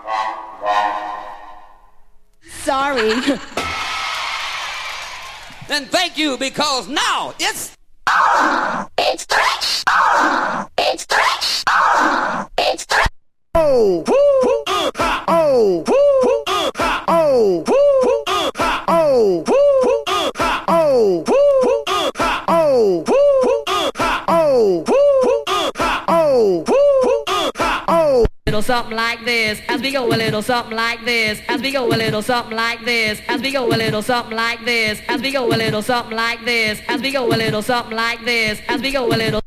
Sorry. Then thank you, because now it's... It's Thresh! It's Thresh! It's Thresh! Oh! Oh! Oh! Oh! Oh! Oh! Oh! Little something like this, as we go a little something like this, as we go a little something like this, as we go a little something like this, as we go a little something like this, as we go a little something like this, as we go a little.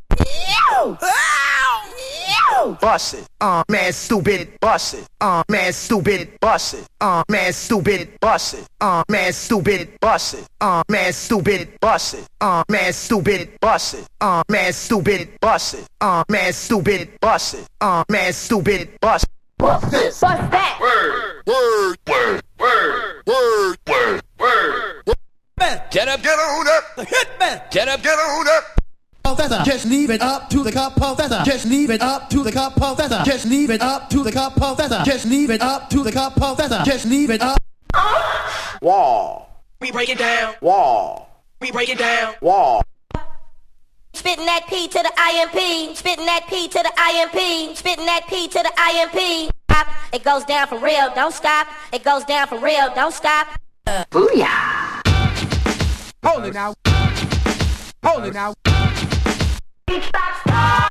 Bust it. Man, stupid. Bust it. Man, stupid. Bust it. Man, stupid. Bust it. Man, stupid. Bust it. Man, stupid. Bust it. Man, stupid. Bust it. Man, stupid. Bust it. Man, stupid. Bust it. Man, stupid. Bust. Bust this! Bust that! Word, word, word, word, word, word, word. Get up, Get on up, the hitman. Get up, get on up. Professor, just leave it up to the cop, Professor. Just leave it up to the cop, Professor. Just leave it up to the cop, Professor. Just leave it up to the cop, Professor. Just leave it up. Wall. We break it down. Wall. We break it down. Wall. Spitting that P to the IMP. Spitting that P to the IMP. Spitting that P to the IMP. It goes down for real, don't stop. It goes down for real, don't stop. Booyah. Hold it now. Hold it now. Stop, stop.